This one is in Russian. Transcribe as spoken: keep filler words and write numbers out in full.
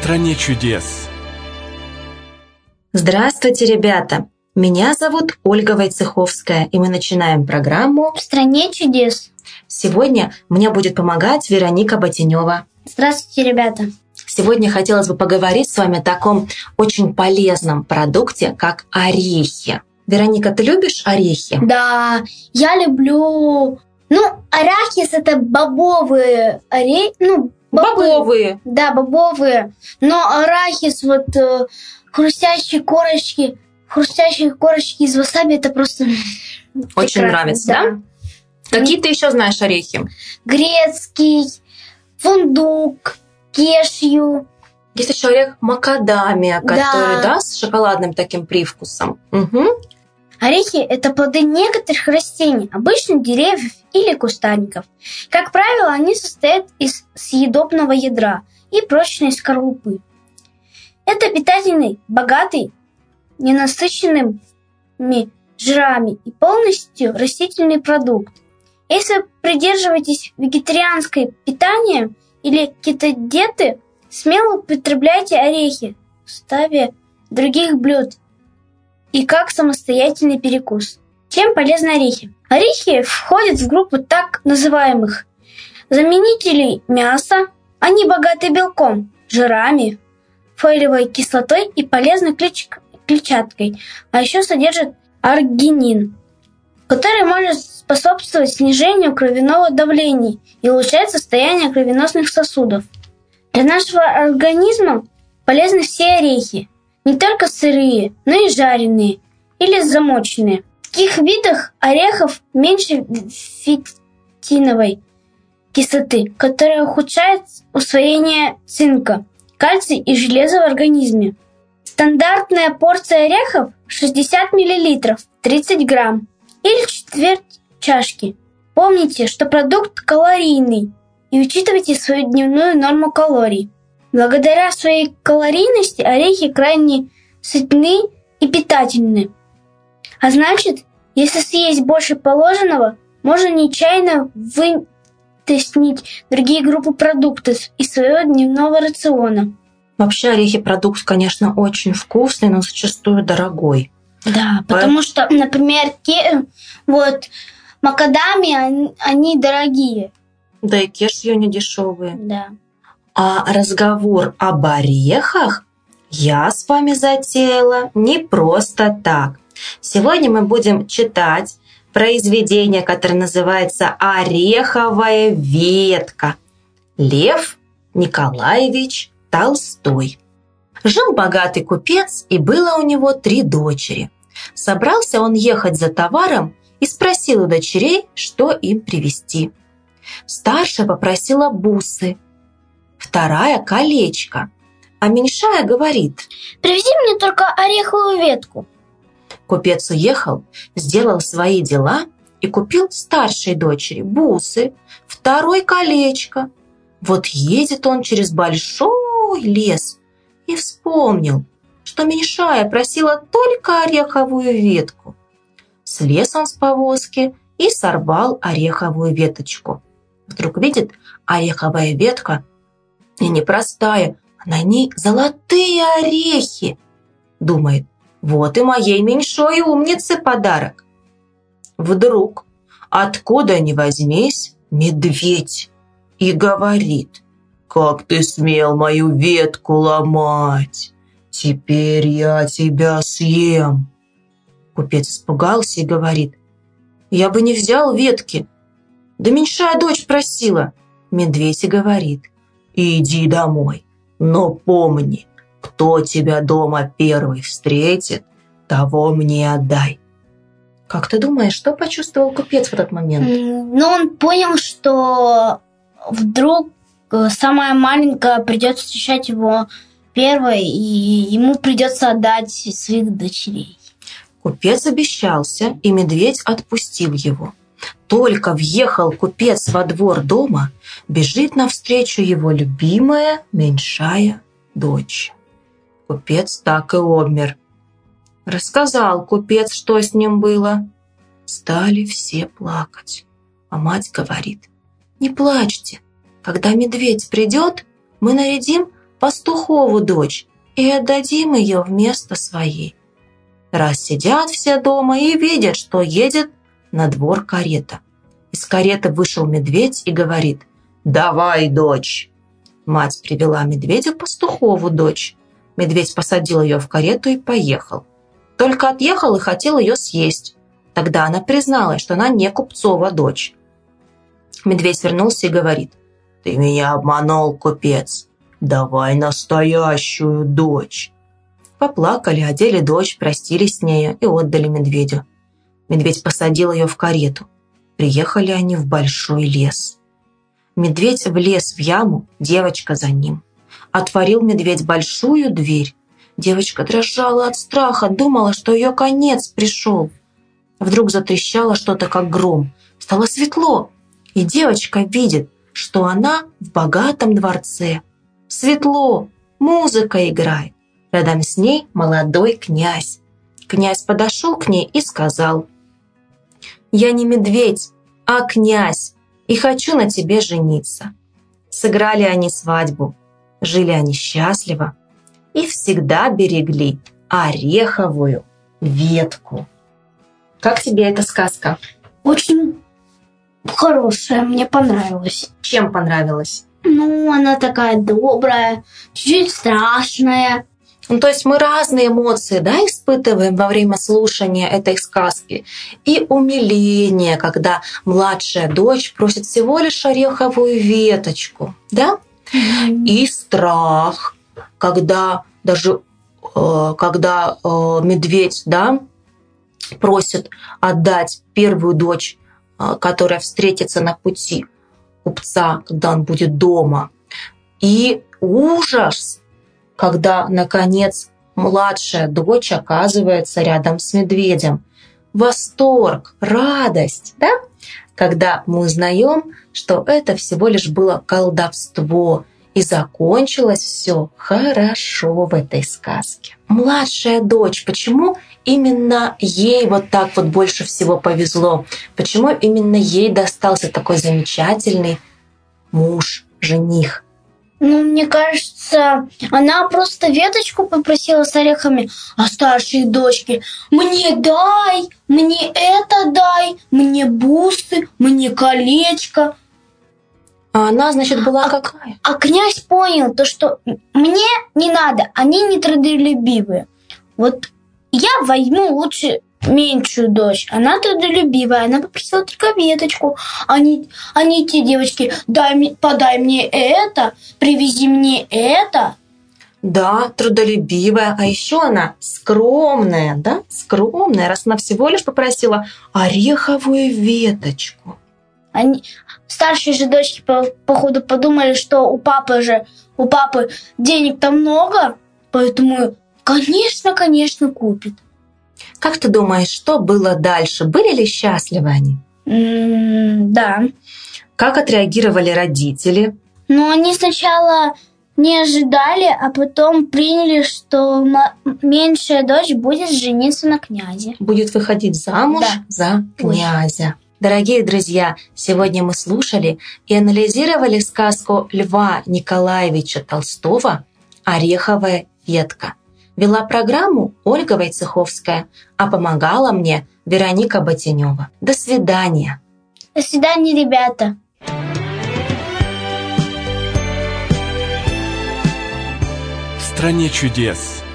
стране чудес. Здравствуйте, ребята! Меня зовут Ольга Войцеховская, и мы начинаем программу «В стране чудес». Сегодня мне будет помогать Вероника Ботинева. Здравствуйте, ребята! Сегодня хотелось бы поговорить с вами о таком очень полезном продукте, как орехи. Вероника, ты любишь орехи? Да, я люблю... Ну, арахис – это бобовые орехи. Ну, бобовые. Бобовые. Да, бобовые. Но арахис, вот э, хрустящие корочки, хрустящие корочки из васаби – это просто очень прекрасно. Нравится, да? да? Какие ты еще знаешь орехи? Грецкий, фундук, кешью. Есть еще орех макадамия, который, да, да с шоколадным таким привкусом. Угу. Орехи – это плоды некоторых растений, обычно деревьев или кустарников. Как правило, они состоят из съедобного ядра и прочной скорлупы. Это питательный, богатый, ненасыщенными жирами и полностью растительный продукт. Если вы придерживаетесь вегетарианского питания или кетодиеты, смело употребляйте орехи в составе других блюд и как самостоятельный перекус. Чем полезны орехи? Орехи входят в группу так называемых заменителей мяса. Они богаты белком, жирами, фолиевой кислотой и полезной клетч... клетчаткой, а еще содержат аргинин, который может способствовать снижению кровяного давления и улучшать состояние кровеносных сосудов. Для нашего организма полезны все орехи, не только сырые, но и жареные или замоченные. В таких видах орехов меньше фитиновой кислоты, которая ухудшает усвоение цинка, кальция и железа в организме. Стандартная порция орехов шестьдесят миллилитров, тридцать грамм или четверть чашки. Помните, что продукт калорийный, и учитывайте свою дневную норму калорий. Благодаря своей калорийности орехи крайне сытны и питательны. А значит, если съесть больше положенного, можно нечаянно вытеснить другие группы продуктов из своего дневного рациона. Вообще орехи продукт, конечно, очень вкусный, но зачастую дорогой. Да, потому что, например, те, вот макадамия, они дорогие. Да и кешью не дешевые. Да. А разговор об орехах я с вами затеяла не просто так. Сегодня мы будем читать произведение, которое называется «Ореховая ветка». Лев Николаевич Толстой. Жил богатый купец, и было у него три дочери. Собрался он ехать за товаром и спросил у дочерей, что им привезти. Старшая попросила бусы, вторая – колечко, а меньшая говорит: «Привези мне только ореховую ветку». Купец уехал, сделал свои дела и купил старшей дочери бусы, второй – колечко. Вот едет он через большой лес и вспомнил, что меньшая просила только ореховую ветку. Слез он с повозки и сорвал ореховую веточку. Вдруг видит, ореховая ветка и непростая, а на ней золотые орехи. Думает: вот и моей меньшой умнице подарок. Вдруг, откуда ни возьмись, медведь и говорит: как ты смел мою ветку ломать? Теперь я тебя съем. Купец испугался и говорит: я бы не взял ветки, да меньшая дочь просила. Медведь и говорит: иди домой, но помни, кто тебя дома первый встретит, того мне отдай. Как ты думаешь, что почувствовал купец в этот момент? Ну, он понял, что вдруг самая маленькая придет встречать его первой, и ему придется отдать своих дочерей. Купец обещался, и медведь отпустил его. Только въехал купец во двор дома, бежит навстречу его любимая меньшая дочь. Купец так и обмер. Рассказал купец, что с ним было. Стали все плакать. А мать говорит: не плачьте, когда медведь придет, мы нарядим пастухову дочь и отдадим ее вместо своей. Раз сидят все дома и видят, что едет на двор карета. Из кареты вышел медведь и говорит: «Давай, дочь!» Мать привела медведю пастухову дочь. Медведь посадил ее в карету и поехал. Только отъехал и хотел ее съесть. Тогда она призналась, что она не купцова дочь. Медведь вернулся и говорит: «Ты меня обманул, купец. Давай настоящую дочь». Поплакали, одели дочь, простились с нею и отдали медведю. Медведь посадил ее в карету. Приехали они в большой лес. Медведь влез в яму, девочка за ним. Отворил медведь большую дверь. Девочка дрожала от страха, думала, что ее конец пришел. Вдруг затрещало что-то, как гром. Стало светло, и девочка видит, что она в богатом дворце. Светло, музыка играет. Рядом с ней молодой князь. Князь подошел к ней и сказал: «Я не медведь, а князь, и хочу на тебе жениться». Сыграли они свадьбу, жили они счастливо и всегда берегли ореховую ветку. Как тебе эта сказка? Очень хорошая, мне понравилась. Чем понравилась? Ну, она такая добрая, чуть-чуть страшная. Ну, то есть мы разные эмоции, да, испытываем во время слушания этой сказки. И умиление, когда младшая дочь просит всего лишь ореховую веточку, да? Mm-hmm. И страх, когда даже э, когда э, медведь, да, просит отдать первую дочь, э, которая встретится на пути купца, когда он будет дома. И ужас, когда, наконец, младшая дочь оказывается рядом с медведем. Восторг, радость, да? Когда мы узнаем, что это всего лишь было колдовство, и закончилось все хорошо в этой сказке. Младшая дочь, почему именно ей вот так вот больше всего повезло? Почему именно ей достался такой замечательный муж, жених? Ну, мне кажется, она просто веточку попросила с орехами, а старшей дочке: «Мне дай, мне это дай, мне бусы, мне колечко». А она, значит, была а, какая? А князь понял то, что мне не надо, они не трудолюбивые. Вот я возьму лучше меньшую дочь. Она трудолюбивая, она попросила только веточку. Они, они те девочки: дай мне, подай мне это, привези мне это. Да, трудолюбивая, а еще она скромная, да, скромная, раз она всего лишь попросила ореховую веточку. Они, старшие же дочки, по, походу, подумали, что у папы же, у папы денег-то много, поэтому, конечно, конечно, купит. Как ты думаешь, что было дальше? Были ли счастливы они? Mm, да. Как отреагировали родители? Ну, они сначала не ожидали, а потом приняли, что меньшая дочь будет жениться на князе. Будет выходить замуж да. за князя. Ой. Дорогие друзья, сегодня мы слушали и анализировали сказку Льва Николаевича Толстого «Ореховая ветка». Вела программу Ольга Войцеховская, а помогала мне Вероника Ботинева. До свидания. До свидания, ребята. В стране чудес